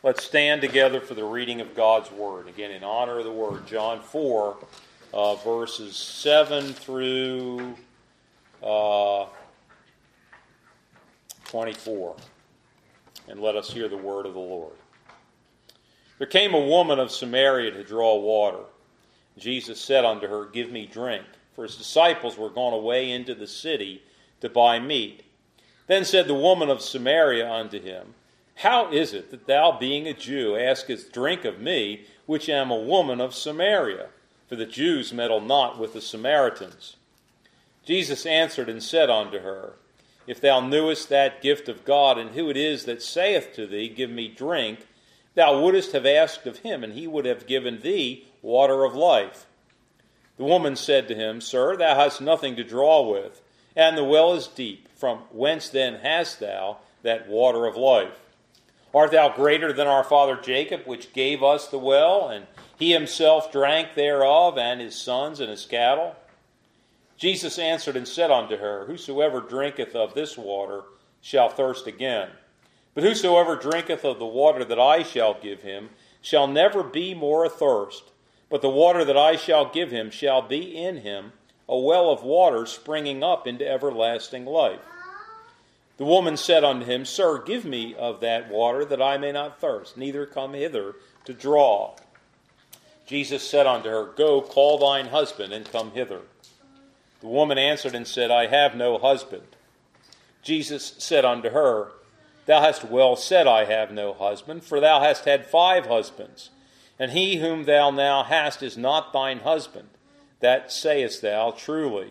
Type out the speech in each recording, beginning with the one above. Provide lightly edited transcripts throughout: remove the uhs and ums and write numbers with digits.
Let's stand together for the reading of God's Word. Again, in honor of the Word, John 4, verses 7 through 24. And let us hear the word of the Lord. There came a woman of Samaria to draw water. Jesus said unto her, Give me drink. For his disciples were gone away into the city to buy meat. Then said the woman of Samaria unto him, How is it that thou, being a Jew, askest drink of me, which am a woman of Samaria? For the Jews meddle not with the Samaritans. Jesus answered and said unto her, If thou knewest that gift of God, and who it is that saith to thee, Give me drink, thou wouldest have asked of him, and he would have given thee water of life. The woman said to him, Sir, thou hast nothing to draw with, and the well is deep. From whence then hast thou that water of life? Art thou greater than our father Jacob, which gave us the well, and he himself drank thereof, and his sons and his cattle? Jesus answered and said unto her, Whosoever drinketh of this water shall thirst again. But whosoever drinketh of the water that I shall give him shall never be more athirst. But the water that I shall give him shall be in him a well of water springing up into everlasting life. The woman said unto him, Sir, give me of that water, that I may not thirst, neither come hither to draw. Jesus said unto her, Go, call thine husband, and come hither. The woman answered and said, I have no husband. Jesus said unto her, Thou hast well said, I have no husband, for thou hast had 5 husbands, and he whom thou now hast is not thine husband. That sayest thou truly.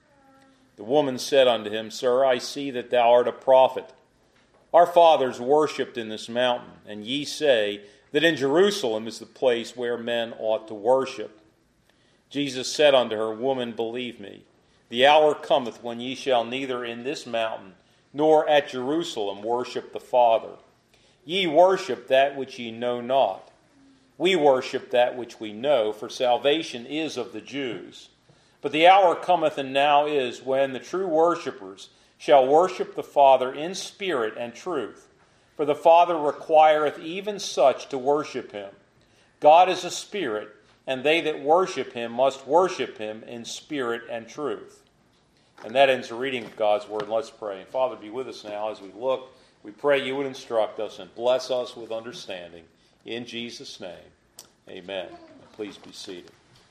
The woman said unto him, Sir, I see that thou art a prophet. Our fathers worshipped in this mountain, and ye say that in Jerusalem is the place where men ought to worship. Jesus said unto her, Woman, believe me, the hour cometh when ye shall neither in this mountain nor at Jerusalem worship the Father. Ye worship that which ye know not. We worship that which we know, for salvation is of the Jews. But the hour cometh, and now is, when the true worshippers shall worship the Father in spirit and truth. For the Father requireth even such to worship him. God is a spirit, and they that worship him must worship him in spirit and truth. And that ends the reading of God's word. Let's pray. Father, be with us now as we look. We pray you would instruct us and bless us with understanding. In Jesus' name, amen. Please be seated.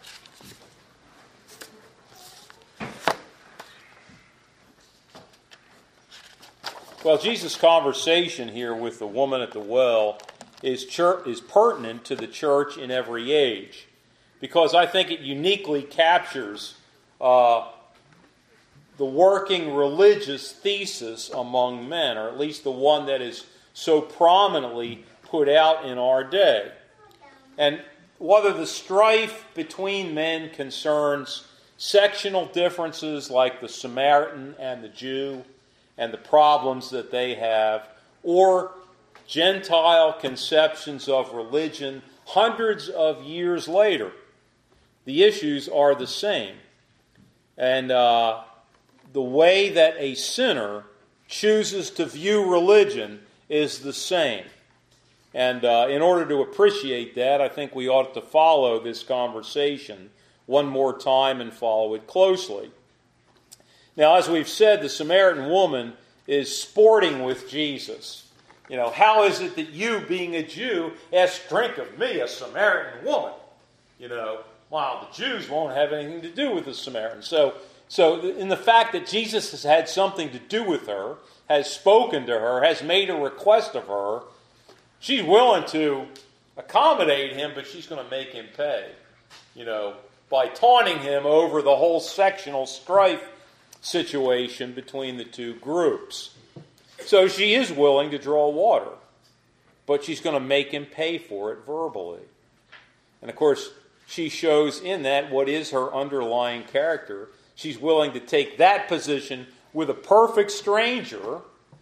Well, Jesus' conversation here with the woman at the well is pertinent to the church in every age, because I think it uniquely captures the working religious thesis among men, or at least the one that is so prominently put out in our day. And whether the strife between men concerns sectional differences like the Samaritan and the Jew and the problems that they have, or Gentile conceptions of religion hundreds of years later, the issues are the same. And the way that a sinner chooses to view religion is the same. And in order to appreciate that, I think we ought to follow this conversation one more time and follow it closely. Now, as we've said, the Samaritan woman is sporting with Jesus. You know, how is it that you, being a Jew, ask drink of me, a Samaritan woman? You know, wow, the Jews won't have anything to do with the Samaritan. So in the fact that Jesus has had something to do with her, has spoken to her, has made a request of her, she's willing to accommodate him, but she's going to make him pay, you know, by taunting him over the whole sectional strife situation between the two groups. So she is willing to draw water, but she's going to make him pay for it verbally. And of course, she shows in that what is her underlying character. She's willing to take that position with a perfect stranger,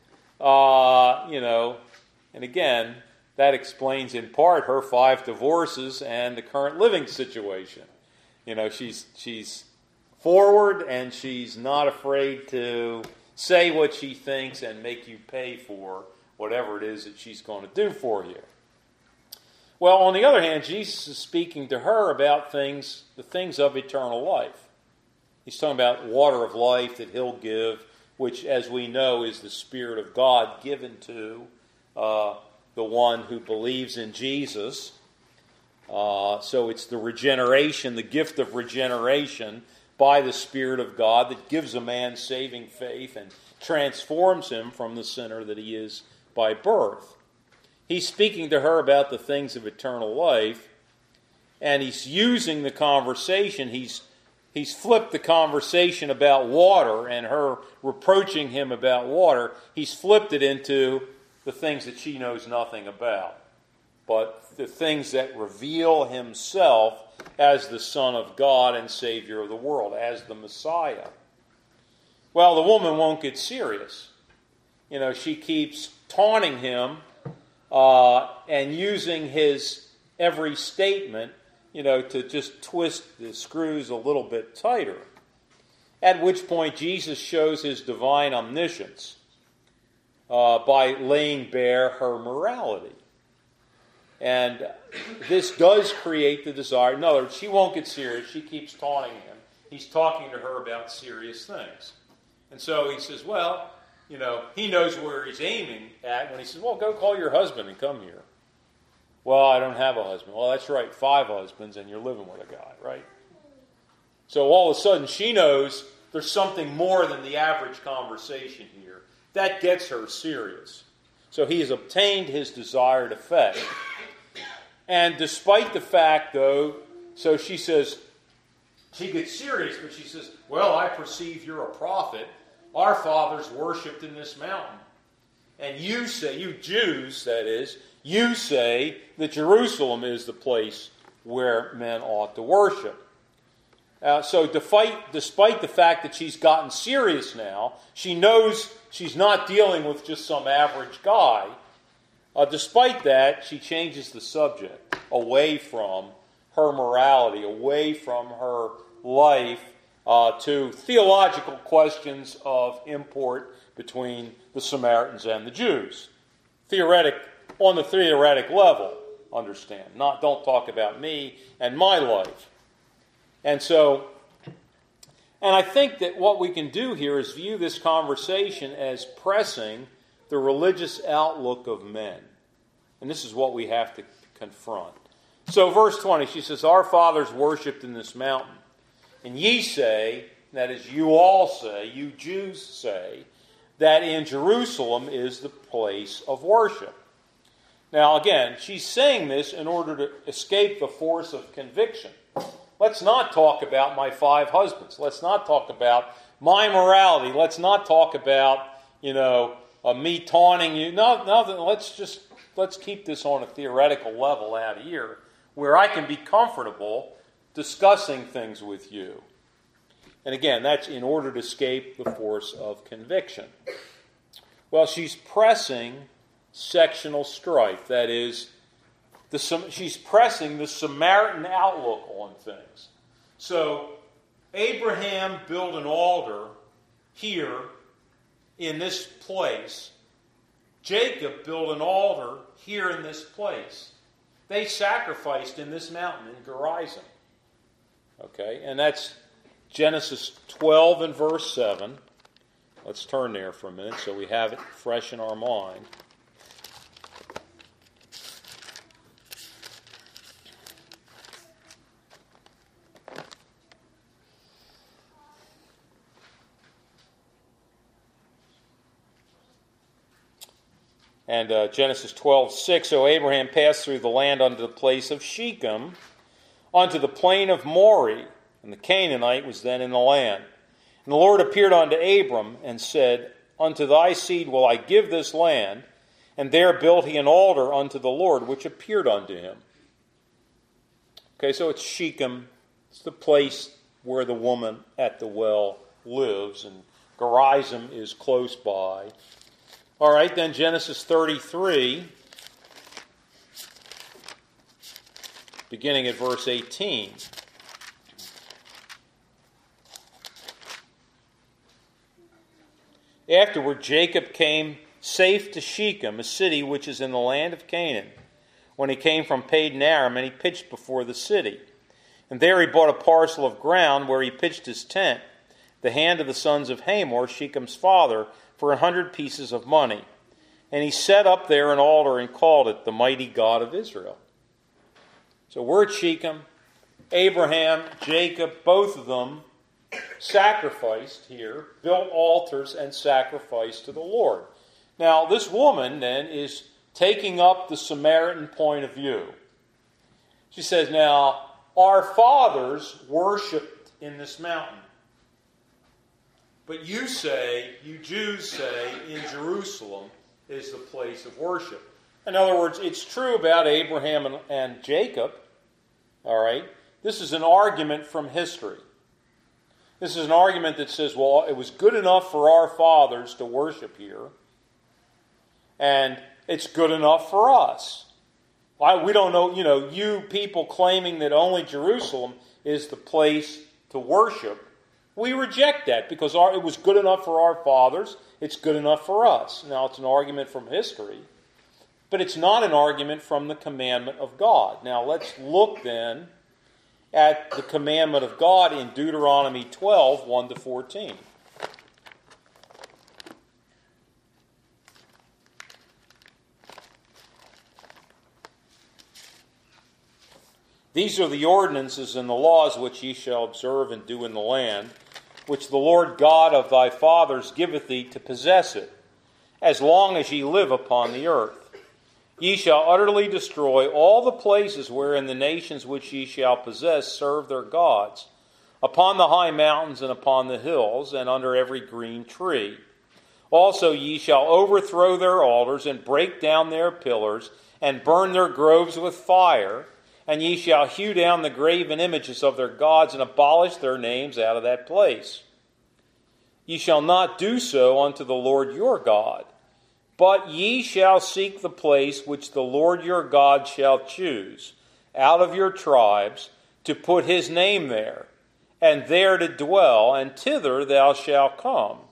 and again, that explains in part her 5 divorces and the current living situation. You know, she's forward, and she's not afraid to say what she thinks and make you pay for whatever it is that she's going to do for you. Well, on the other hand, Jesus is speaking to her about the things of eternal life. He's talking about water of life that he'll give, which, as we know, is the Spirit of God given to the one who believes in Jesus. So it's the regeneration, the gift of regeneration by the Spirit of God that gives a man saving faith and transforms him from the sinner that he is by birth. He's speaking to her about the things of eternal life, and he's using the conversation. He's flipped the conversation about water and her reproaching him about water. He's flipped it into the things that she knows nothing about, but the things that reveal himself as the Son of God and Savior of the world, as the Messiah. Well, the woman won't get serious. She keeps taunting him and using his every statement, to just twist the screws a little bit tighter. At which point Jesus shows his divine omniscience by laying bare her morality. And this does create the desire. In other words, she won't get serious. She keeps taunting him. He's talking to her about serious things. And so he says, well, he knows where he's aiming at when he says, well, go call your husband and come here. Well, I don't have a husband. Well, that's right, 5 husbands, and you're living with a guy, right? So all of a sudden, she knows there's something more than the average conversation here. That gets her serious. So he has obtained his desired effect. And despite the fact, though, so she says, she gets serious, but she says, well, I perceive you're a prophet. Our fathers worshipped in this mountain. And you say, you Jews, that is, you say that Jerusalem is the place where men ought to worship. So despite the fact that she's gotten serious now, she knows she's not dealing with just some average guy. Despite that, she changes the subject away from her morality, away from her life, to theological questions of import between the Samaritans and the Jews. On the theoretic level, understand. Don't talk about me and my life. And I think that what we can do here is view this conversation as pressing the religious outlook of men. And this is what we have to confront. So verse 20, she says, our fathers worshipped in this mountain. And ye say, that is, you all say, you Jews say, that in Jerusalem is the place of worship. Now again, she's saying this in order to escape the force of conviction. Let's not talk about my 5 husbands. Let's not talk about my morality. Let's not talk about, me taunting you. Nothing. Let's keep this on a theoretical level out here where I can be comfortable discussing things with you. And again, that's in order to escape the force of conviction. Well, she's pressing sectional strife. That is, she's pressing the Samaritan outlook on things. So, Abraham built an altar here in this place. Jacob built an altar here in this place. They sacrificed in this mountain in Gerizim. Okay, and that's Genesis 12 and verse 7. Let's turn there for a minute so we have it fresh in our mind. And Genesis 12:6, so Abraham passed through the land unto the place of Shechem, unto the plain of Moreh, and the Canaanite was then in the land. And the Lord appeared unto Abram and said, unto thy seed will I give this land. And there built he an altar unto the Lord, which appeared unto him. Okay, so it's Shechem. It's the place where the woman at the well lives, and Gerizim is close by. All right, then Genesis 33, beginning at verse 18. Afterward, Jacob came safe to Shechem, a city which is in the land of Canaan, when he came from Padan Aram, and he pitched before the city. And there he bought a parcel of ground where he pitched his tent, the hand of the sons of Hamor, Shechem's father, for 100 pieces of money. And he set up there an altar and called it the Mighty God of Israel. So we're at Shechem. Abraham, Jacob, both of them sacrificed here, built altars and sacrificed to the Lord. Now, this woman then is taking up the Samaritan point of view. She says, now, our fathers worshipped in this mountain. But you Jews say, in Jerusalem is the place of worship. In other words, it's true about Abraham and Jacob. All right? This is an argument from history. This is an argument that says, well, it was good enough for our fathers to worship here, and it's good enough for us. We don't know, you people claiming that only Jerusalem is the place to worship, we reject that because it was good enough for our fathers, it's good enough for us. Now, it's an argument from history, but it's not an argument from the commandment of God. Now, let's look then at the commandment of God in Deuteronomy 12, 1-14. These are the ordinances and the laws which ye shall observe and do in the land, which the Lord God of thy fathers giveth thee to possess it, as long as ye live upon the earth. Ye shall utterly destroy all the places wherein the nations which ye shall possess serve their gods, upon the high mountains and upon the hills, and under every green tree. Also ye shall overthrow their altars, and break down their pillars, and burn their groves with fire, and ye shall hew down the graven images of their gods, and abolish their names out of that place. Ye shall not do so unto the Lord your God, but ye shall seek the place which the Lord your God shall choose out of your tribes to put his name there, and there to dwell, and thither thou shalt come.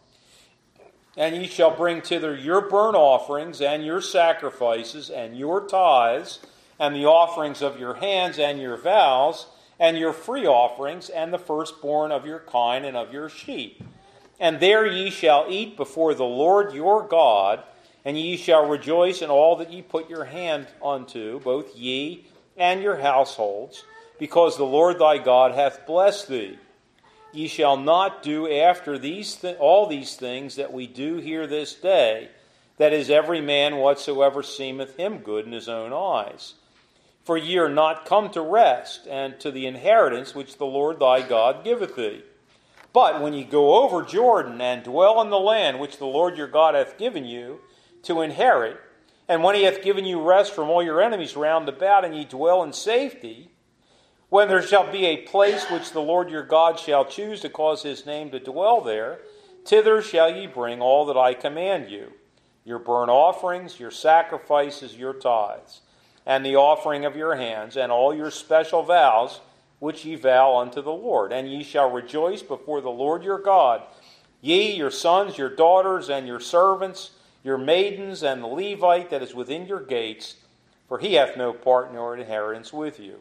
And ye shall bring thither your burnt offerings, and your sacrifices, and your tithes, and the offerings of your hands, and your vows, and your free offerings, and the firstborn of your kine and of your sheep. And there ye shall eat before the Lord your God, and ye shall rejoice in all that ye put your hand unto, both ye and your households, because the Lord thy God hath blessed thee. Ye shall not do after all these things that we do here this day, that is, every man whatsoever seemeth him good in his own eyes. For ye are not come to rest, and to the inheritance which the Lord thy God giveth thee. But when ye go over Jordan, and dwell in the land which the Lord your God hath given you to inherit, and when he hath given you rest from all your enemies round about, and ye dwell in safety, when there shall be a place which the Lord your God shall choose to cause his name to dwell there, thither shall ye bring all that I command you, your burnt offerings, your sacrifices, your tithes, and the offering of your hands, and all your special vows which ye vow unto the Lord. And ye shall rejoice before the Lord your God, ye, your sons, your daughters, and your servants, your maidens, and the Levite that is within your gates, for he hath no part nor inheritance with you.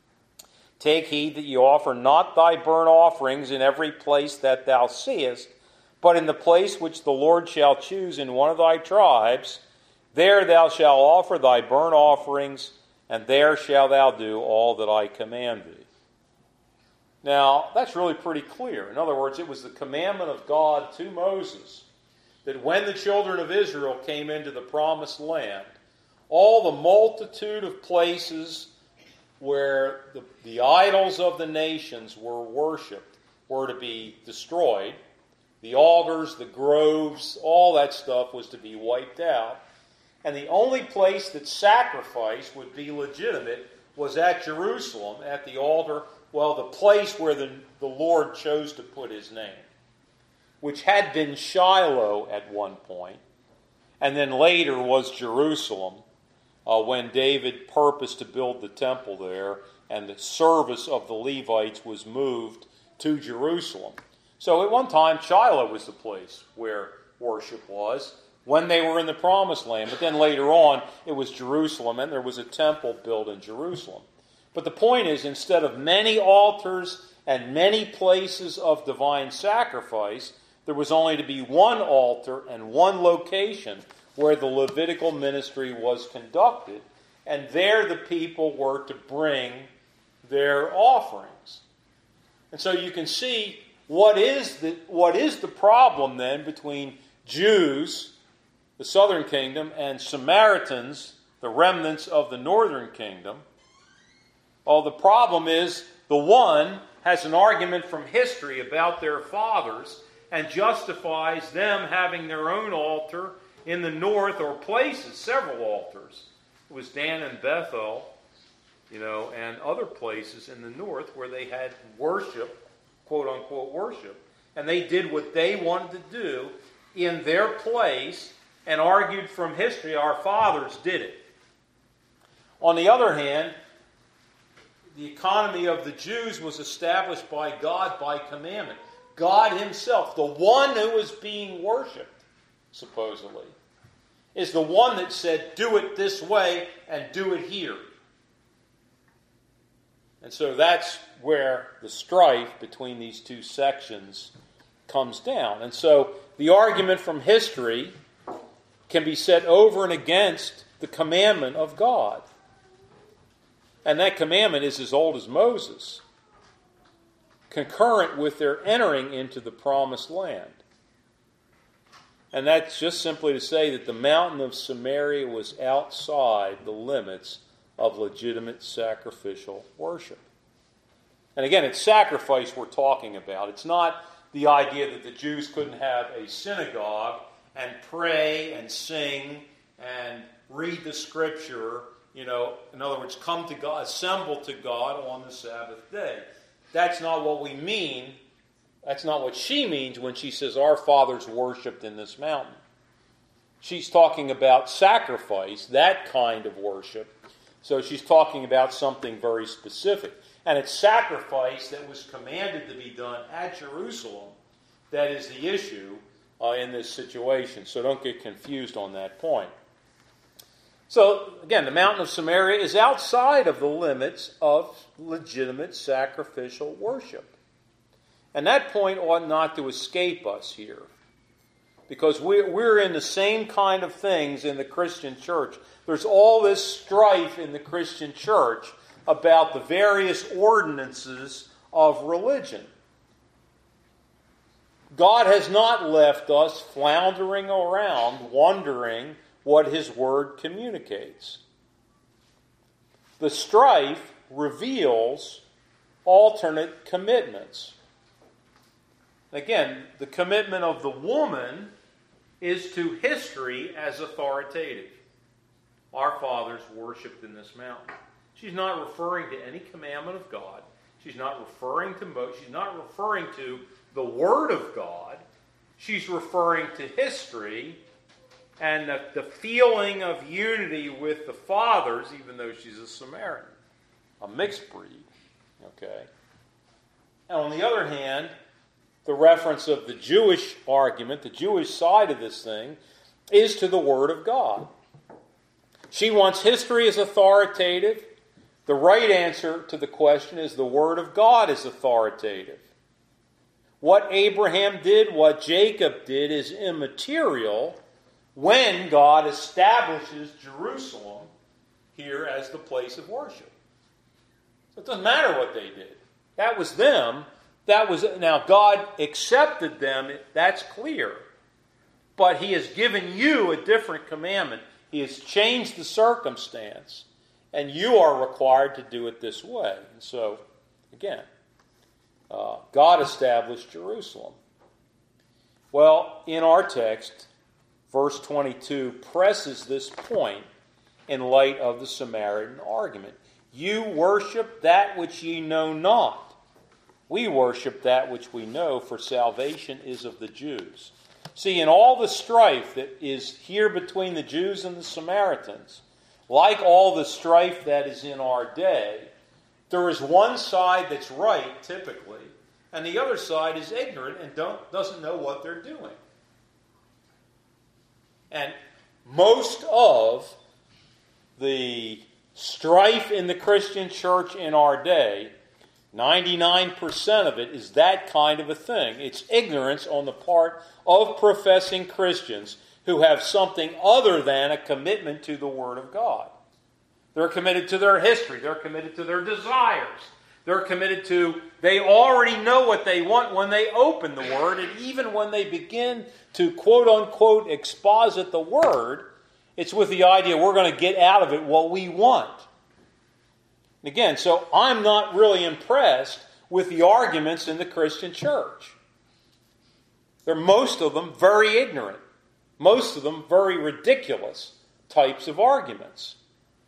Take heed that ye offer not thy burnt offerings in every place that thou seest, but in the place which the Lord shall choose in one of thy tribes, there thou shalt offer thy burnt offerings, and there shalt thou do all that I command thee. Now, that's really pretty clear. In other words, it was the commandment of God to Moses that when the children of Israel came into the promised land, all the multitude of places where the idols of the nations were worshipped were to be destroyed. The altars, the groves, all that stuff was to be wiped out. And the only place that sacrifice would be legitimate was at Jerusalem, at the altar, the place where the Lord chose to put his name, which had been Shiloh at one point, and then later was Jerusalem, when David purposed to build the temple there, and the service of the Levites was moved to Jerusalem. So at one time, Shiloh was the place where worship was, when they were in the Promised Land. But then later on, it was Jerusalem, and there was a temple built in Jerusalem. But the point is, instead of many altars and many places of divine sacrifice, there was only to be one altar and one location where the Levitical ministry was conducted, and there the people were to bring their offerings. And so you can see what is the problem then between Jews, the southern kingdom, and Samaritans, the remnants of the northern kingdom. Well, the problem is the one has an argument from history about their fathers and justifies them having their own altar in the north, or places, several altars. It was Dan and Bethel, and other places in the north where they had worship, quote-unquote worship. And they did what they wanted to do in their place and argued from history, our fathers did it. On the other hand, the economy of the Jews was established by God by commandment. God himself, the one who was being worshipped, supposedly, is the one that said, do it this way and do it here. And so that's where the strife between these two sections comes down. And so the argument from history can be set over and against the commandment of God. And that commandment is as old as Moses, concurrent with their entering into the promised land. And that's just simply to say that the mountain of Samaria was outside the limits of legitimate sacrificial worship. And again, it's sacrifice we're talking about. It's not the idea that the Jews couldn't have a synagogue and pray and sing and read the Scripture, in other words, come to God, assemble to God on the Sabbath day. That's not what we mean. That's not what she means when she says our fathers worshipped in this mountain. She's talking about sacrifice, that kind of worship. So she's talking about something very specific. And it's sacrifice that was commanded to be done at Jerusalem that is the issue in this situation. So don't get confused on that point. So, again, the mountain of Samaria is outside of the limits of legitimate sacrificial worship. And that point ought not to escape us here. Because we're in the same kind of things in the Christian church. There's all this strife in the Christian church about the various ordinances of religion. God has not left us floundering around, wondering what His Word communicates. The strife reveals alternate commitments. Again, the commitment of the woman is to history as authoritative. Our fathers worshipped in this mountain. She's not referring to any commandment of God. She's not referring to Moses. She's not referring to the Word of God. She's referring to history and the feeling of unity with the fathers, even though she's a Samaritan, a mixed breed. Okay. And on the other hand, the reference of the Jewish argument, the Jewish side of this thing, is to the Word of God. She wants history as authoritative. The right answer to the question is the Word of God is authoritative. What Abraham did, what Jacob did, is immaterial when God establishes Jerusalem here as the place of worship. So it doesn't matter what they did. That was them. Now God accepted them, that's clear. But He has given you a different commandment. He has changed the circumstance. And you are required to do it this way. And so, again, God established Jerusalem. Well, in our text, verse 22 presses this point in light of the Samaritan argument. You worship that which ye know not. We worship that which we know, for salvation is of the Jews. See, in all the strife that is here between the Jews and the Samaritans, like all the strife that is in our day, there is one side that's right, typically, and the other side is ignorant and doesn't know what they're doing. And most of the strife in the Christian church in our day, 99% of it is that kind of a thing. It's ignorance on the part of professing Christians who have something other than a commitment to the Word of God. They're committed to their history. They're committed to their desires. They're committed to, they already know what they want when they open the Word, and even when they begin to quote-unquote exposit the Word, it's with the idea we're going to get out of it what we want. Again, so I'm not really impressed with the arguments in the Christian church. They're most of them very ignorant. Most of them very ridiculous types of arguments.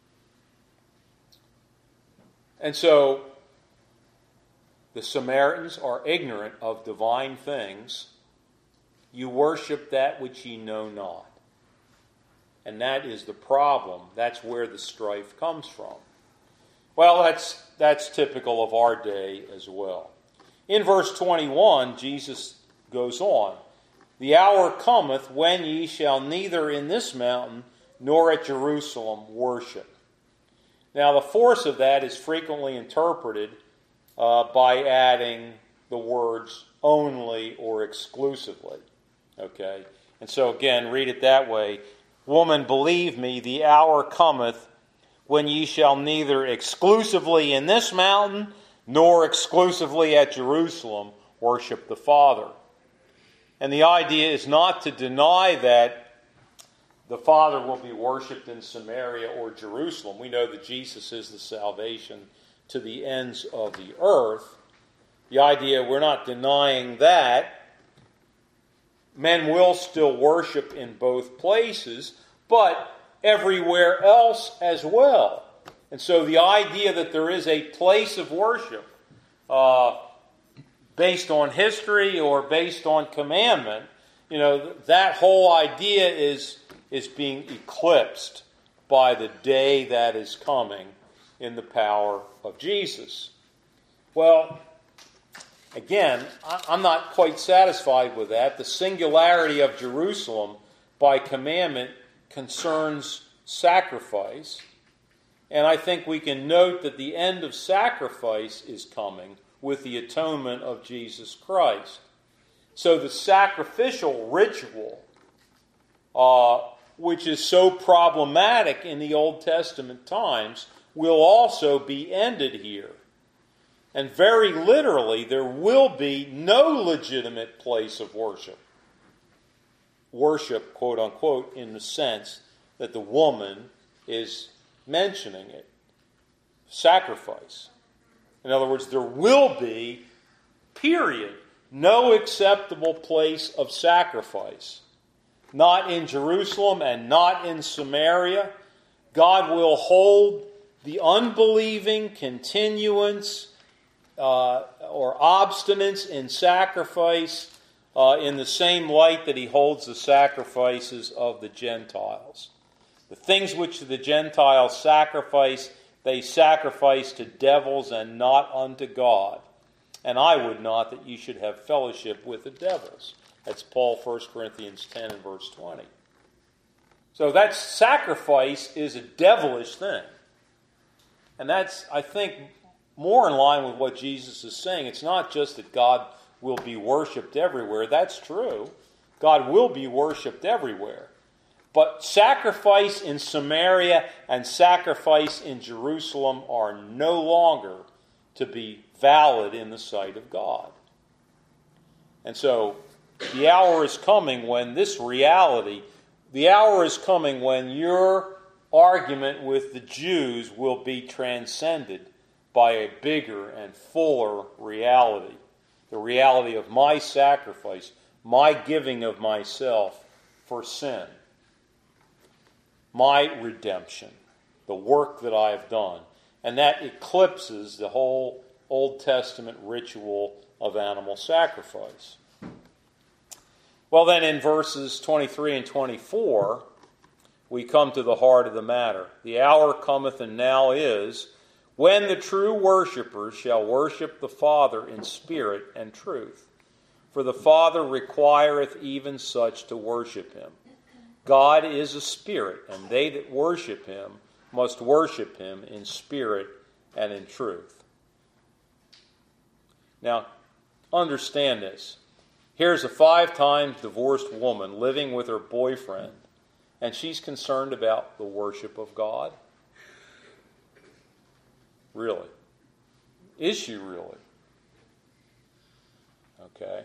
And so the Samaritans are ignorant of divine things. You worship that which ye know not. And that is the problem. That's where the strife comes from. Well, that's typical of our day as well. In verse 21, Jesus goes on, "The hour cometh when ye shall neither in this mountain nor at Jerusalem worship." Now, the force of that is frequently interpreted by adding the words only or exclusively. Okay? And so, again, read it that way. "Woman, believe me, the hour cometh when ye shall neither exclusively in this mountain nor exclusively at Jerusalem worship the Father." And the idea is not to deny that the Father will be worshipped in Samaria or Jerusalem. We know that Jesus is the salvation to the ends of the earth. The idea, we're not denying that. Men will still worship in both places, but everywhere else as well. And so the idea that there is a place of worship based on history or based on commandment, that whole idea is being eclipsed by the day that is coming in the power of Jesus. Well, again, I'm not quite satisfied with that. The singularity of Jerusalem by commandment concerns sacrifice. And I think we can note that the end of sacrifice is coming with the atonement of Jesus Christ. So the sacrificial ritual, which is so problematic in the Old Testament times, will also be ended here. And very literally, there will be no legitimate place of worship. Worship, quote unquote, in the sense that the woman is mentioning it. Sacrifice. In other words, there will be, period, no acceptable place of sacrifice. Not in Jerusalem and not in Samaria. God will hold the unbelieving continuance or obstinance in sacrifice in the same light that he holds the sacrifices of the Gentiles. The things which the Gentiles sacrifice, they sacrifice to devils and not unto God. And I would not that you should have fellowship with the devils. That's Paul, 1 Corinthians 10 and verse 20. So that sacrifice is a devilish thing. And that's, I think, more in line with what Jesus is saying. It's not just that God will be worshipped everywhere. That's true. God will be worshipped everywhere. But sacrifice in Samaria and sacrifice in Jerusalem are no longer to be valid in the sight of God. And so the hour is coming when this reality, the hour is coming when your argument with the Jews will be transcended by a bigger and fuller reality. The reality of my sacrifice, my giving of myself for sin. My redemption, the work that I have done. And that eclipses the whole Old Testament ritual of animal sacrifice. Well, then in verses 23 and 24, we come to the heart of the matter. The hour cometh and now is, when the true worshipers shall worship the Father in spirit and truth. For the Father requireth even such to worship him. God is a spirit, and they that worship him must worship him in spirit and in truth. Now, understand this. Here's a 5 times divorced woman living with her boyfriend, and she's concerned about the worship of God. Really? Is she really? Okay.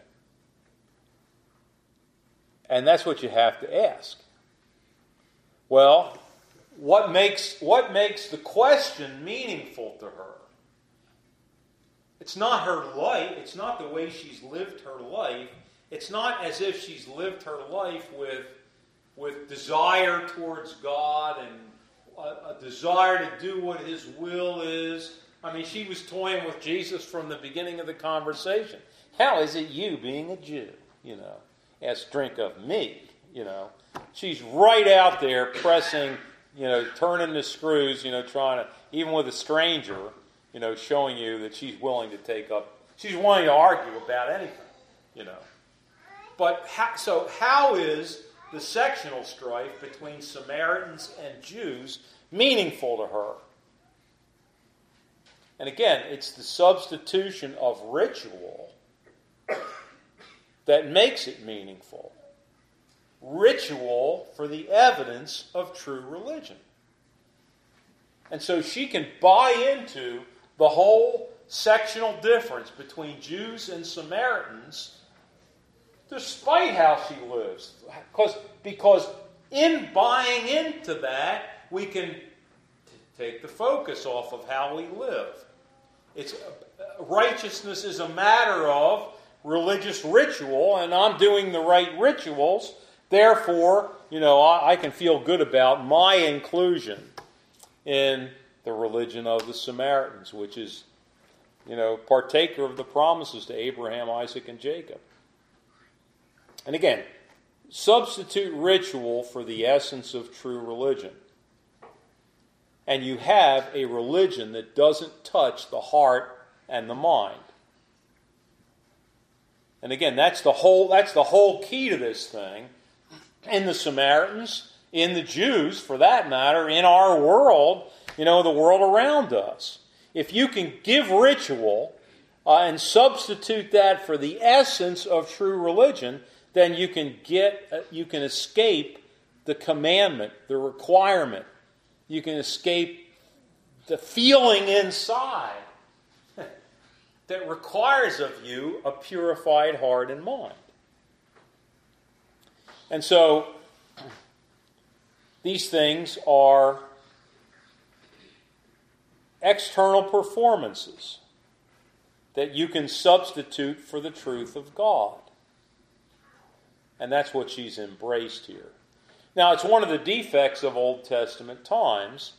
And that's what you have to ask. Well, what makes the question meaningful to her? It's not her life. It's not the way she's lived her life. It's not as if she's lived her life with desire towards God and a desire to do what his will is. I mean, she was toying with Jesus from the beginning of the conversation. How is it you, being a Jew, ask drink of me, She's right out there pressing, turning the screws, trying to, even with a stranger, showing you that she's willing to argue about anything, But how is the sectional strife between Samaritans and Jews meaningful to her? And again, it's the substitution of ritual that makes it meaningful. Ritual for the evidence of true religion. And so she can buy into the whole sectional difference between Jews and Samaritans despite how she lives. Because in buying into that, we can take the focus off of how we live. Righteousness is a matter of religious ritual, and I'm doing the right rituals. Therefore, I can feel good about my inclusion in the religion of the Samaritans, which is, partaker of the promises to Abraham, Isaac, and Jacob. And again, substitute ritual for the essence of true religion. And you have a religion that doesn't touch the heart and the mind. And again, that's the whole key to this thing. In the Samaritans, in the Jews, for that matter, in our world, the world around us. If you can give ritual and substitute that for the essence of true religion, then you can escape the commandment, the requirement. You can escape the feeling inside that requires of you a purified heart and mind. And so, these things are external performances that you can substitute for the truth of God. And that's what she's embraced here. Now, it's one of the defects of Old Testament times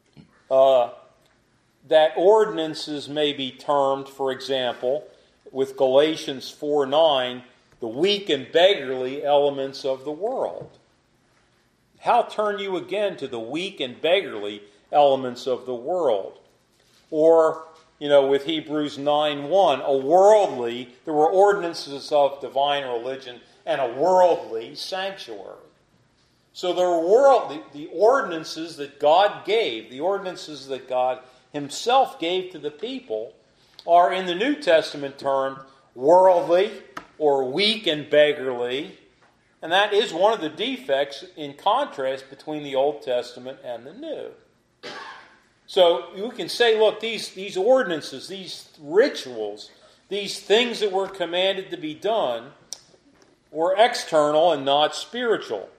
that ordinances may be termed, for example, with Galatians 4:9, the weak and beggarly elements of the world. How turn you again to the weak and beggarly elements of the world? Or, with Hebrews 9:1, there were ordinances of divine religion and a worldly sanctuary. So the ordinances that God gave, the ordinances that God himself gave to the people, are in the New Testament termed worldly or weak and beggarly. And that is one of the defects in contrast between the Old Testament and the New. So you can say, look, these ordinances, these rituals, these things that were commanded to be done were external and not spiritual.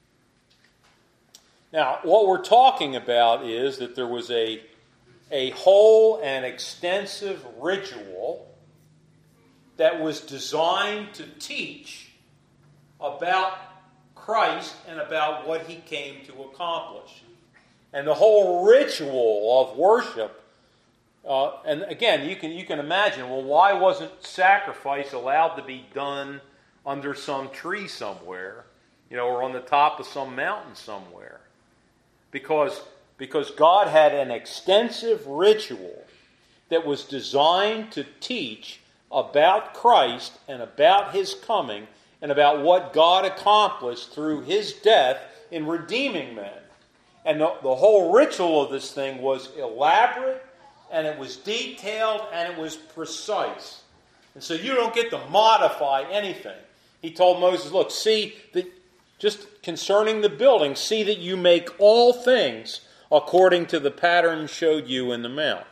Now, what we're talking about is that there was a whole and extensive ritual that was designed to teach about Christ and about what he came to accomplish. And the whole ritual of worship, and again, you can imagine, well, why wasn't sacrifice allowed to be done under some tree somewhere, or on the top of some mountain somewhere? Because God had an extensive ritual that was designed to teach about Christ and about his coming and about what God accomplished through his death in redeeming men. And the whole ritual of this thing was elaborate, and it was detailed, and it was precise. And so you don't get to modify anything. He told Moses, look, see, that just concerning the building, see that you make all things according to the pattern showed you in the mount.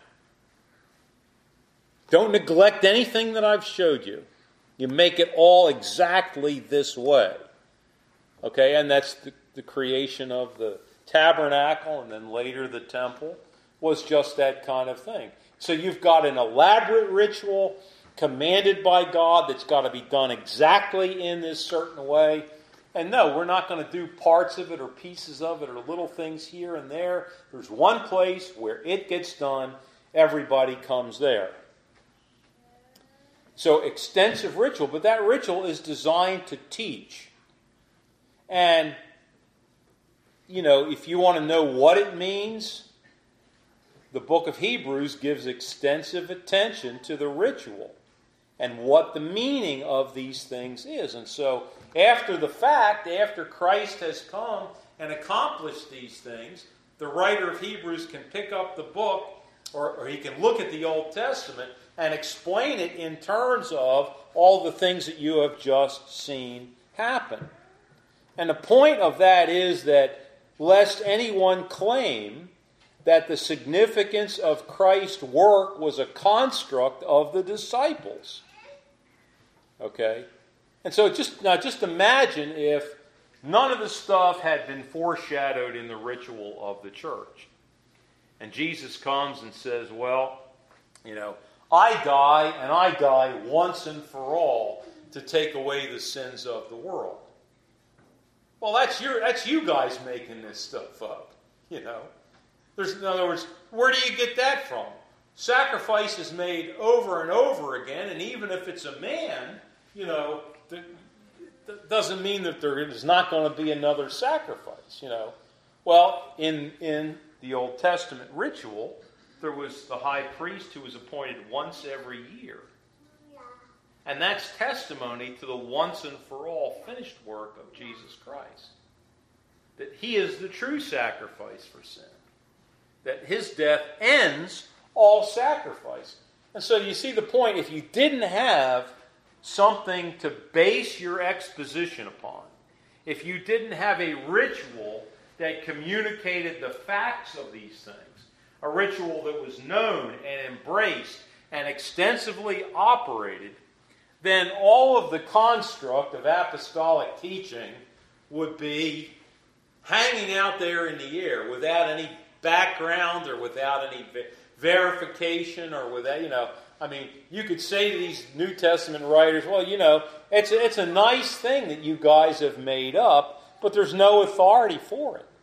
Don't neglect anything that I've showed you. You make it all exactly this way. Okay, and that's the creation of the tabernacle, and then later the temple, was just that kind of thing. So you've got an elaborate ritual commanded by God that's got to be done exactly in this certain way. And no, we're not going to do parts of it or pieces of it or little things here and there. There's one place where it gets done. Everybody comes there. So extensive ritual, but that ritual is designed to teach. And, you know, if you want to know what it means, the book of Hebrews gives extensive attention to the ritual and what the meaning of these things is. And so after the fact, after Christ has come and accomplished these things, the writer of Hebrews can pick up the book, or he can look at the Old Testament and explain it in terms of all the things that you have just seen happen. And the point of that is that lest anyone claim that the significance of Christ's work was a construct of the disciples. Okay? And so just imagine if none of the stuff had been foreshadowed in the ritual of the church. And Jesus comes and says, well, you know, I die, and I die once and for all to take away the sins of the world. Well, that's you guys making this stuff up, you know. In other words, where do you get that from? Sacrifice is made over and over again, and even if it's a man, you know, that doesn't mean that there is not going to be another sacrifice, you know. Well, in the Old Testament ritual, there was the high priest who was appointed once every year. And that's testimony to the once and for all finished work of Jesus Christ. That he is the true sacrifice for sin. That his death ends all sacrifice. And so you see the point. If you didn't have something to base your exposition upon, if you didn't have a ritual that communicated the facts of these things, a ritual that was known and embraced and extensively operated, then all of the construct of apostolic teaching would be hanging out there in the air without any background or without any verification or without, you know, I mean, you could say to these New Testament writers, well, you know, it's a nice thing that you guys have made up, but there's no authority for it.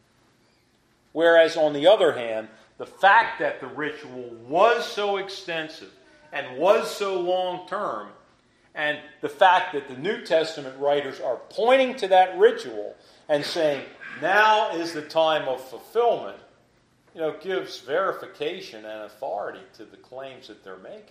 Whereas, on the other hand, the fact that the ritual was so extensive and was so long-term, and the fact that the New Testament writers are pointing to that ritual and saying, now is the time of fulfillment, you know, gives verification and authority to the claims that they're making.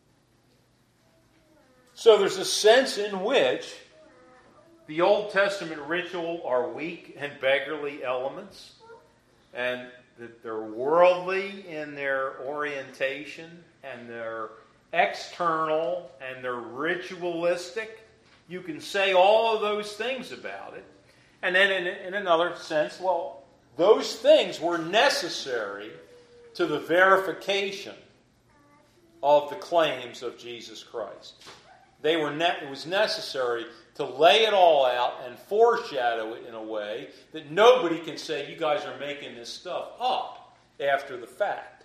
So there's a sense in which the Old Testament ritual are weak and beggarly elements, and that they're worldly in their orientation, and they're external, and they're ritualistic. You can say all of those things about it. And then in another sense, well, those things were necessary to the verification of the claims of Jesus Christ. It was necessary to lay it all out and foreshadow it in a way that nobody can say, you guys are making this stuff up after the fact.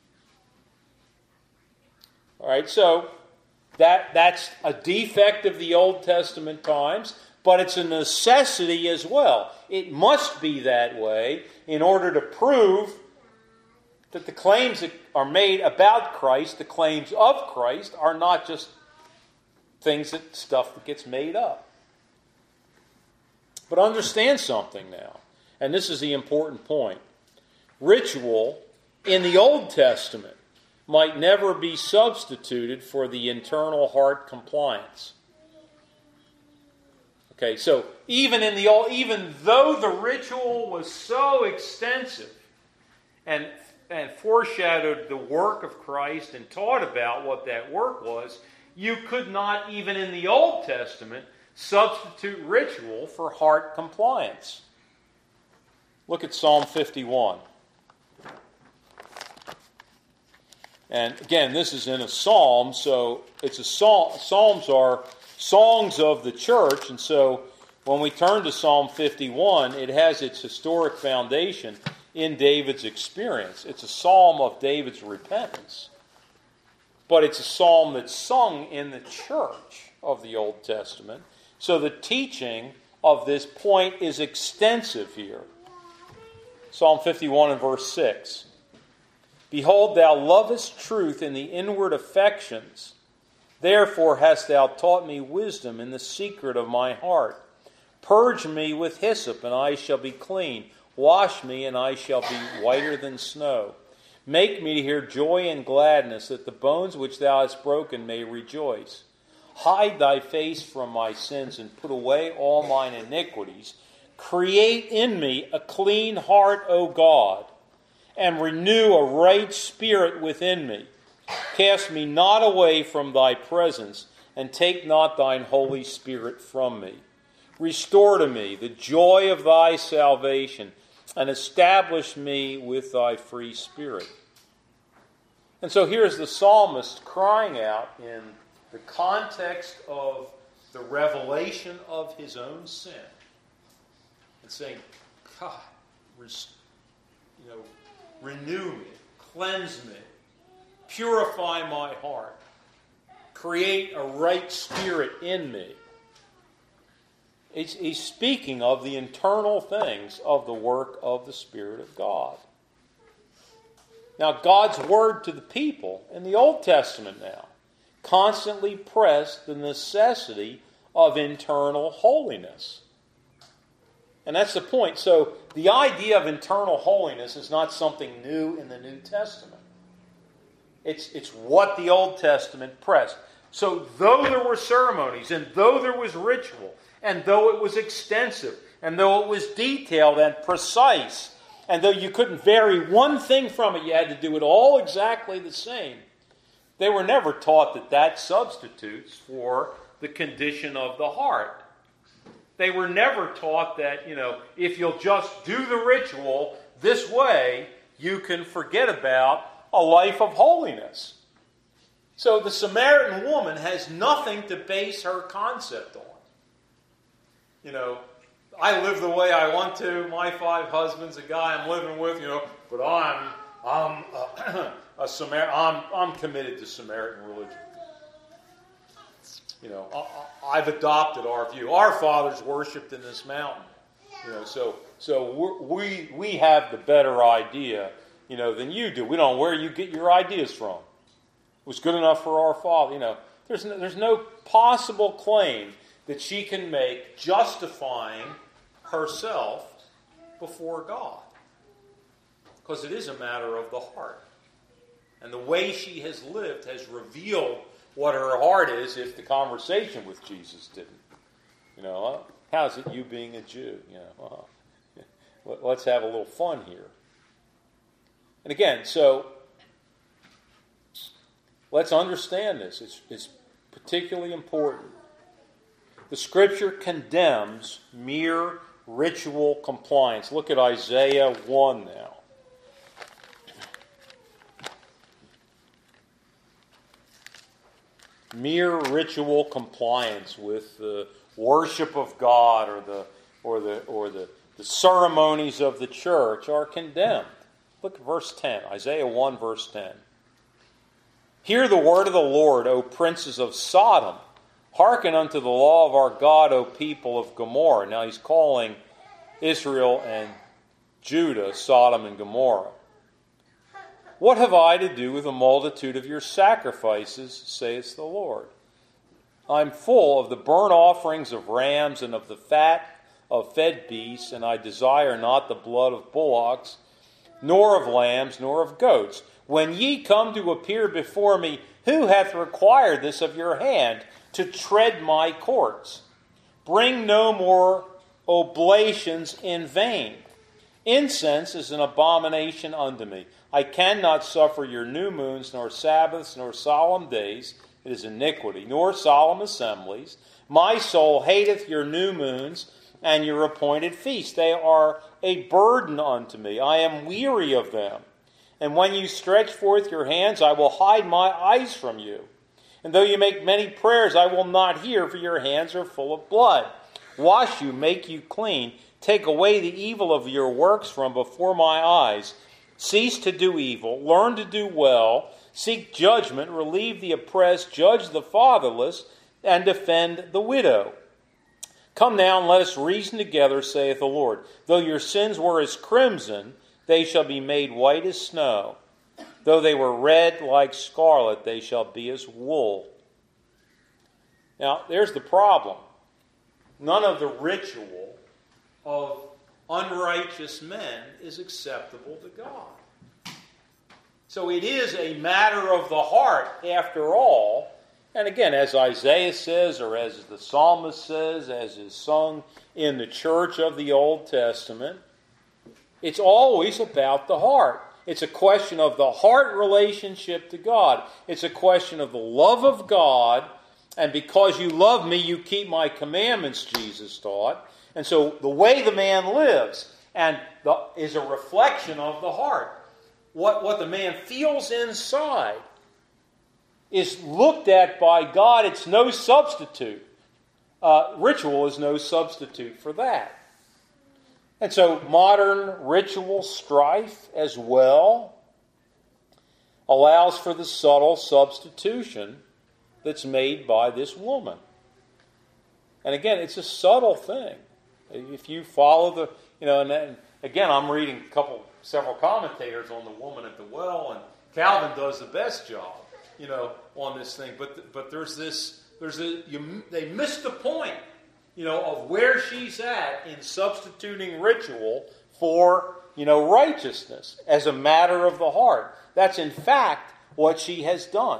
All right, so that's a defect of the Old Testament times, but it's a necessity as well. It must be that way in order to prove that the claims that are made about Christ, the claims of Christ, are not just stuff that gets made up. But understand something now, and this is the important point. Ritual in the Old Testament might never be substituted for the internal heart compliance. Okay, so even though the ritual was so extensive and foreshadowed the work of Christ and taught about what that work was, you could not, even in the Old Testament, substitute ritual for heart compliance. Look at Psalm 51. And again, this is in a psalm, so it's a psalm. Psalms are songs of the church, and so when we turn to Psalm 51, it has its historic foundation in David's experience. It's a psalm of David's repentance, but it's a psalm that's sung in the church of the Old Testament. So the teaching of this point is extensive here. Psalm 51 and verse 6. Behold, thou lovest truth in the inward affections. Therefore hast thou taught me wisdom in the secret of my heart. Purge me with hyssop, and I shall be clean. Wash me, and I shall be whiter than snow. Make me to hear joy and gladness, that the bones which thou hast broken may rejoice. Hide thy face from my sins, and put away all mine iniquities. Create in me a clean heart, O God, and renew a right spirit within me. Cast me not away from thy presence, and take not thine Holy Spirit from me. Restore to me the joy of thy salvation, and establish me with thy free spirit. And so here's the psalmist crying out in the context of the revelation of his own sin, and saying, God, renew me, cleanse me, purify my heart, create a right spirit in me. He's speaking of the internal things of the work of the Spirit of God. Now, God's word to the people in the Old Testament now constantly pressed the necessity of internal holiness. And that's the point. So the idea of internal holiness is not something new in the New Testament. It's what the Old Testament pressed. So though there were ceremonies, and though there was ritual, and though it was extensive, and though it was detailed and precise, and though you couldn't vary one thing from it, you had to do it all exactly the same, they were never taught that substitutes for the condition of the heart. They were never taught that, if you'll just do the ritual this way, you can forget about a life of holiness. So the Samaritan woman has nothing to base her concept on. I live the way I want to. My 5 husbands, a guy I'm living with, but I'm a Samaritan. I'm committed to Samaritan religion. I've adopted our view. Our fathers worshipped in this mountain. So we have the better idea, than you do. We don't know where you get your ideas from. It was good enough for our father. There's no possible claim that she can make justifying herself before God, because it is a matter of the heart. And the way she has lived has revealed what her heart is if the conversation with Jesus didn't. How's it you being a Jew? Let's have a little fun here. And again, so let's understand this. It's particularly important. The Scripture condemns mere ritual compliance. Look at Isaiah 1 now. Mere ritual compliance with the worship of God or the ceremonies of the church are condemned. Look at verse 10, Isaiah 1, verse 10. Hear the word of the Lord, O princes of Sodom. Hearken unto the law of our God, O people of Gomorrah. Now he's calling Israel and Judah Sodom and Gomorrah. What have I to do with the multitude of your sacrifices, saith the Lord? I'm full of the burnt offerings of rams and of the fat of fed beasts, and I desire not the blood of bullocks, nor of lambs, nor of goats. When ye come to appear before me, who hath required this of your hand, to tread my courts? Bring no more oblations in vain. Incense is an abomination unto me. I cannot suffer your new moons, nor Sabbaths, nor solemn days. It is iniquity, nor solemn assemblies. My soul hateth your new moons and your appointed feasts. They are a burden unto me. I am weary of them. And when you stretch forth your hands, I will hide my eyes from you. And though you make many prayers, I will not hear, for your hands are full of blood. Wash you, make you clean. Take away the evil of your works from before my eyes. Cease to do evil. Learn to do well. Seek judgment. Relieve the oppressed. Judge the fatherless. And defend the widow. Come now and let us reason together, saith the Lord. Though your sins were as crimson, they shall be made white as snow. Though they were red like scarlet, they shall be as wool. Now, there's the problem. None of the ritual of unrighteous men is acceptable to God. So it is a matter of the heart, after all. And again, as Isaiah says, or as the psalmist says, as is sung in the church of the Old Testament, it's always about the heart. It's a question of the heart relationship to God. It's a question of the love of God, and because you love me, you keep my commandments, Jesus taught. And so the way the man lives is a reflection of the heart. What the man feels inside is looked at by God. It's no substitute. Ritual is no substitute for that. And so modern ritual strife as well allows for the subtle substitution that's made by this woman. And again, it's a subtle thing. If you follow and again, I'm reading several commentators on the woman at the well, and Calvin does the best job, on this thing. But they missed the point, of where she's at in substituting ritual for, righteousness as a matter of the heart. That's in fact what she has done.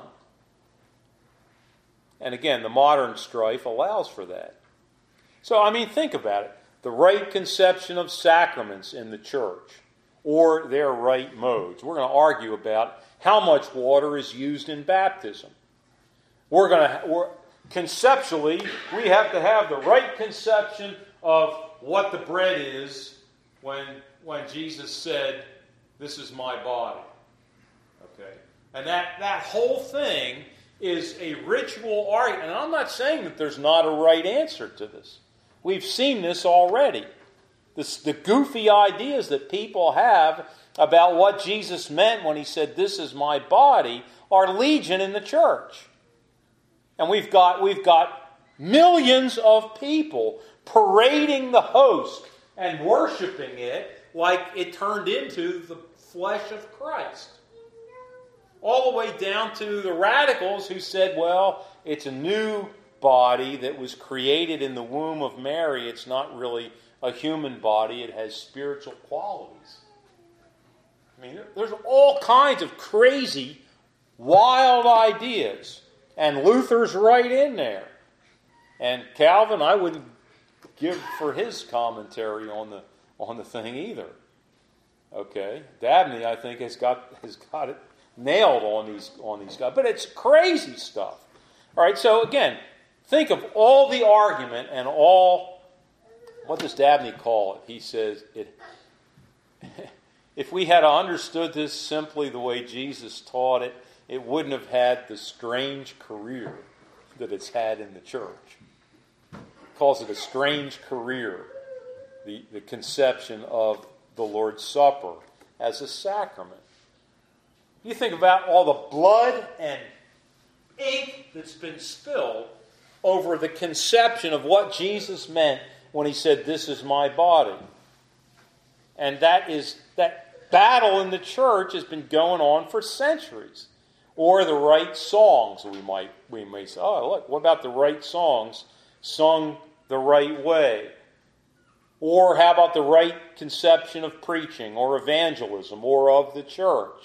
And again, the modern strife allows for that. So, think about it. The right conception of sacraments in the church, or their right modes. We're going to argue about how much water is used in baptism. Conceptually, we have to have the right conception of what the bread is when Jesus said, "This is my body." Okay, and that whole thing is a ritual argument. And I'm not saying that there's not a right answer to this. We've seen this already. The goofy ideas that people have about what Jesus meant when he said, "This is my body," are legion in the church. And we've got millions of people parading the host and worshiping it like it turned into the flesh of Christ. All the way down to the radicals who said, well, it's a new body that was created in the womb of Mary. It's not really a human body. It has spiritual qualities. There's all kinds of crazy, wild ideas. And Luther's right in there. And Calvin, I wouldn't give for his commentary on the thing either. Okay, Dabney, I think, has got it nailed on these guys. But it's crazy stuff. All right, so again, think of all the argument and all. What does Dabney call it? He says if we had understood this simply the way Jesus taught it, it wouldn't have had the strange career that it's had in the church. He calls it a strange career, the conception of the Lord's Supper as a sacrament. You think about all the blood and ink that's been spilled over the conception of what Jesus meant when he said, "This is my body." And that battle in the church has been going on for centuries. Or the right songs, we may say, oh, look, what about the right songs sung the right way? Or how about the right conception of preaching or evangelism or of the church?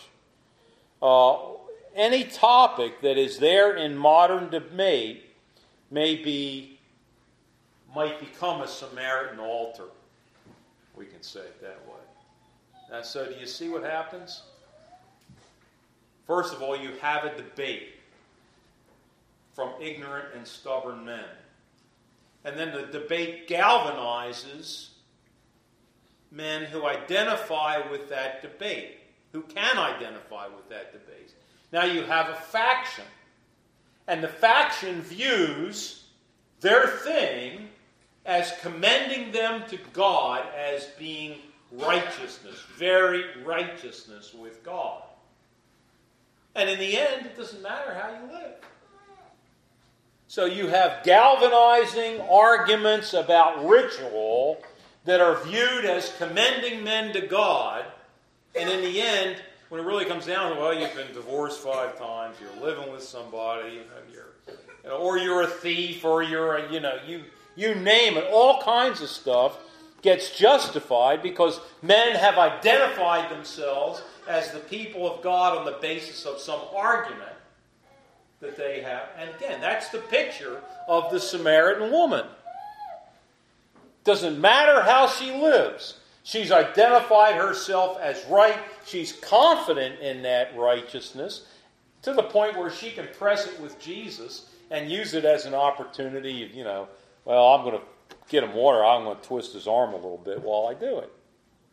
Any topic that is there in modern debate may be might become a Samaritan altar. We can say it that way. So do you see what happens? First of all, you have a debate from ignorant and stubborn men. And then the debate galvanizes men who identify with that debate, who can identify with that debate. Now you have a faction. And the faction views their thing as commending them to God as being righteousness, very righteousness with God. And in the end, it doesn't matter how you live. So you have galvanizing arguments about ritual that are viewed as commending men to God, and in the end, when it really comes down to, well, you've been divorced 5 times, you're living with somebody, or you're a thief, or you're a, you name it, all kinds of stuff gets justified because men have identified themselves as the people of God on the basis of some argument that they have. And again, that's the picture of the Samaritan woman. Doesn't matter how she lives. She's identified herself as right. She's confident in that righteousness to the point where she can press it with Jesus and use it as an opportunity of, well, I'm going to get him water. I'm going to twist his arm a little bit while I do it.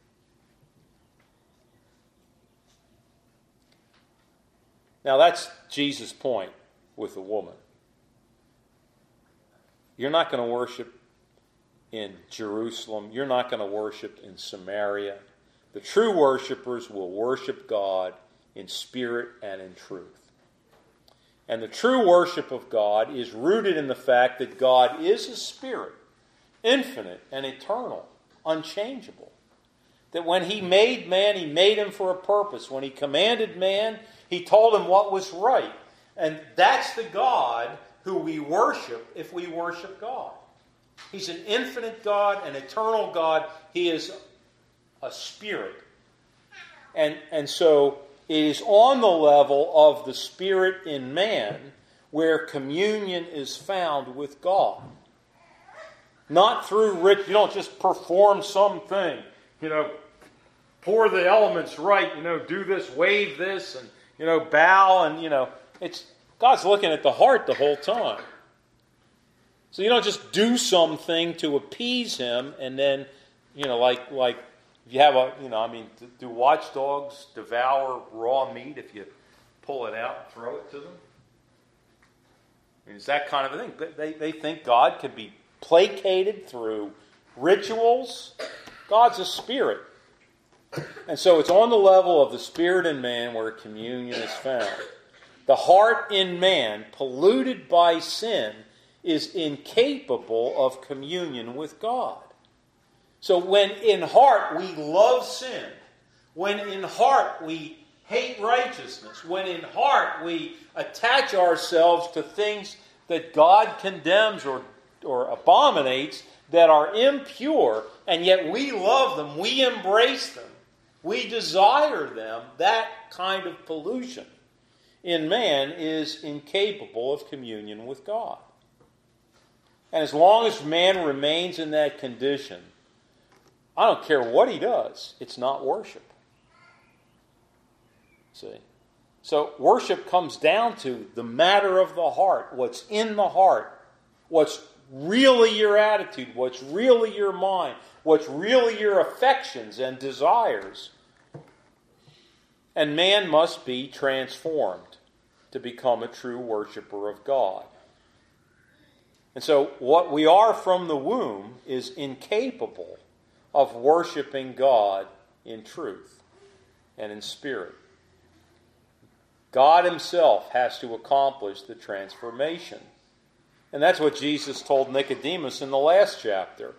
Now that's Jesus' point with the woman. You're not going to worship in Jerusalem. You're not going to worship in Samaria. The true worshipers will worship God in spirit and in truth. And the true worship of God is rooted in the fact that God is a spirit, infinite and eternal, unchangeable. That when he made man, he made him for a purpose. When he commanded man, he told him what was right. And that's the God who we worship if we worship God. He's an infinite God, an eternal God. He is a spirit. And so it is on the level of the spirit in man where communion is found with God. Not through ritual. You don't just perform something, pour the elements right, do this, wave this, and, bow, and, it's God's looking at the heart the whole time. So you don't just do something to appease him and then, like if you have do watchdogs devour raw meat if you pull it out and throw it to them? It's that kind of a thing. They think God could be placated through rituals. God's a spirit. And so it's on the level of the spirit in man where communion is found. The heart in man, polluted by sin, is incapable of communion with God. So when in heart we love sin, when in heart we hate righteousness, when in heart we attach ourselves to things that God condemns or abominates that are impure, and yet we love them, we embrace them, we desire them, that kind of pollution in man is incapable of communion with God. And as long as man remains in that condition, I don't care what he does, it's not worship. See? So worship comes down to the matter of the heart, what's in the heart, what's really your attitude, what's really your mind, what's really your affections and desires. And man must be transformed to become a true worshiper of God. And so what we are from the womb is incapable of worshiping God in truth and in spirit. God himself has to accomplish the transformation. And that's what Jesus told Nicodemus in the last chapter.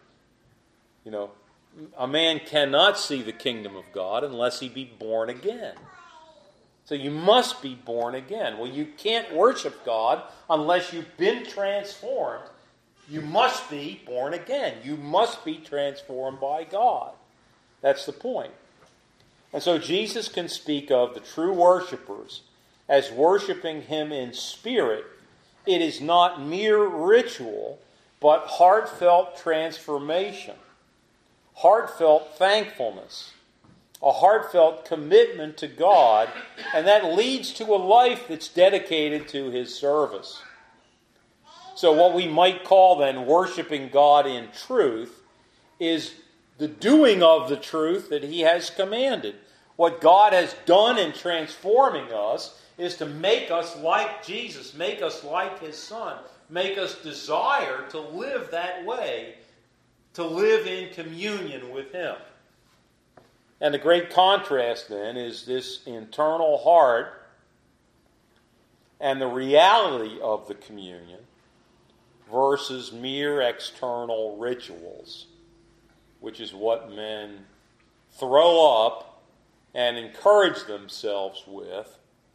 A man cannot see the kingdom of God unless he be born again. So you must be born again. Well, you can't worship God unless you've been transformed. You must be born again. You must be transformed by God. That's the point. And so Jesus can speak of the true worshipers as worshiping him in spirit. It is not mere ritual, but heartfelt transformation, heartfelt thankfulness, a heartfelt commitment to God, and that leads to a life that's dedicated to His service. So what we might call then worshiping God in truth is the doing of the truth that He has commanded. What God has done in transforming us is to make us like Jesus, make us like His Son, make us desire to live that way, to live in communion with Him. And the great contrast then is this internal heart and the reality of the communion versus mere external rituals, which is what men throw up and encourage themselves with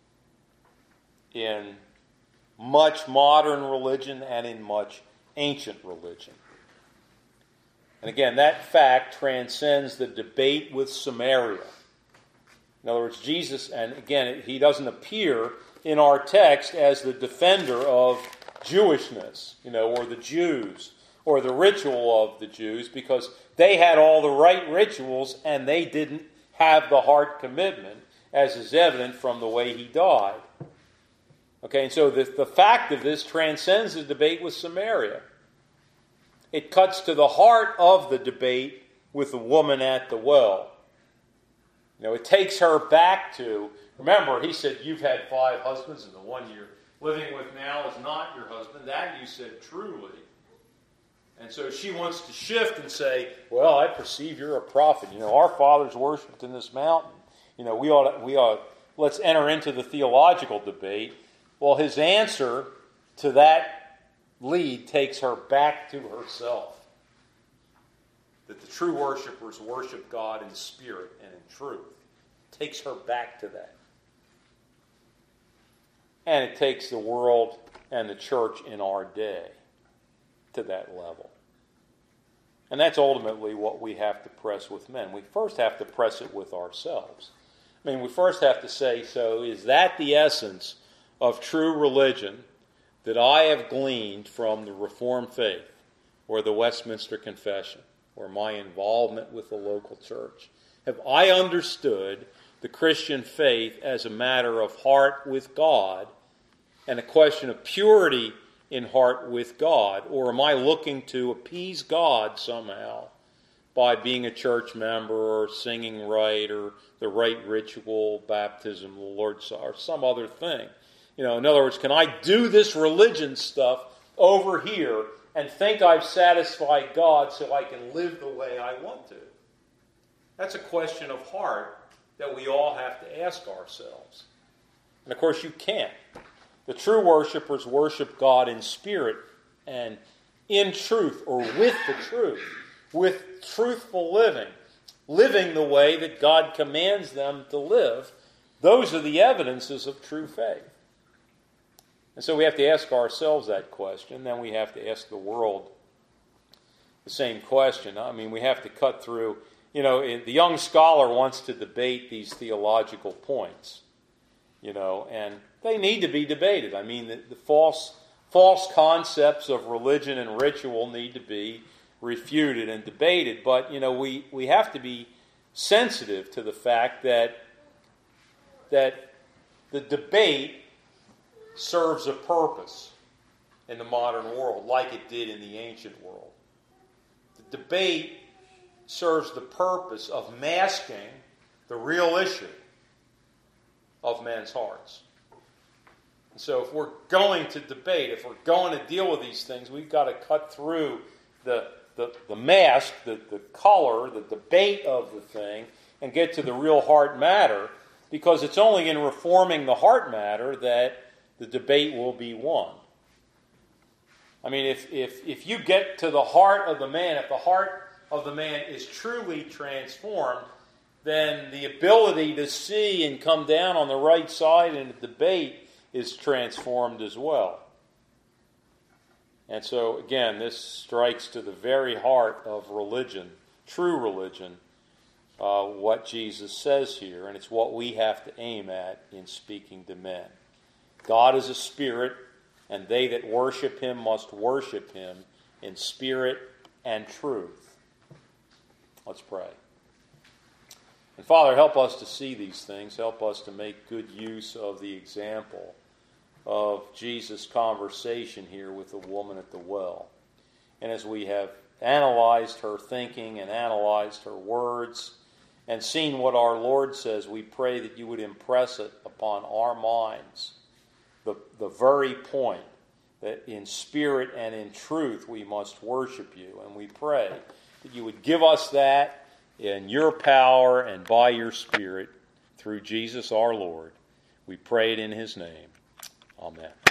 in much modern religion and in much ancient religion. And again, that fact transcends the debate with Samaria. In other words, Jesus, and again, He doesn't appear in our text as the defender of Jewishness, or the Jews, or the ritual of the Jews, because they had all the right rituals and they didn't have the heart commitment, as is evident from the way He died. Okay, and so the fact of this transcends the debate with Samaria. It cuts to the heart of the debate with the woman at the well. It takes her back to, remember, He said, you've had 5 husbands, and the one you're living with now is not your husband. That you said truly. And so she wants to shift and say, well, I perceive you're a prophet. Our fathers worshipped in this mountain. We ought, let's enter into the theological debate. Well, His answer to that lead takes her back to herself. That the true worshipers worship God in spirit and in truth. Takes her back to that. And it takes the world and the church in our day to that level. And that's ultimately what we have to press with men. We first have to press it with ourselves. We first have to say, so is that the essence of true religion that I have gleaned from the Reformed faith or the Westminster Confession or my involvement with the local church? Have I understood the Christian faith as a matter of heart with God and a question of purity in heart with God? Or am I looking to appease God somehow by being a church member or singing right or the right ritual, baptism, the Lord's Supper, or some other thing? In other words, can I do this religion stuff over here and think I've satisfied God so I can live the way I want to? That's a question of heart that we all have to ask ourselves. And of course you can't. The true worshipers worship God in spirit and in truth, or with the truth, with truthful living, living the way that God commands them to live. Those are the evidences of true faith. And so we have to ask ourselves that question. Then we have to ask the world the same question. We have to cut through. The young scholar wants to debate these theological points, and they need to be debated. The false concepts of religion and ritual need to be refuted and debated. But, we have to be sensitive to the fact that the debate serves a purpose in the modern world, like it did in the ancient world. The debate serves the purpose of masking the real issue of men's hearts. And so if we're going to debate, if we're going to deal with these things, we've got to cut through the mask, the color, the debate of the thing, and get to the real heart matter, because it's only in reforming the heart matter that the debate will be won. If you get to the heart of the man, if the heart of the man is truly transformed, then the ability to see and come down on the right side in a debate is transformed as well. And so, again, this strikes to the very heart of religion, true religion, what Jesus says here, and it's what we have to aim at in speaking to men. God is a spirit, and they that worship Him must worship Him in spirit and truth. Let's pray. And Father, help us to see these things. Help us to make good use of the example of Jesus' conversation here with the woman at the well. And as we have analyzed her thinking and analyzed her words and seen what our Lord says, we pray that you would impress it upon our minds, the very point that in spirit and in truth we must worship you. And we pray that you would give us that in your power and by your Spirit through Jesus our Lord. We pray it in his name. Amen.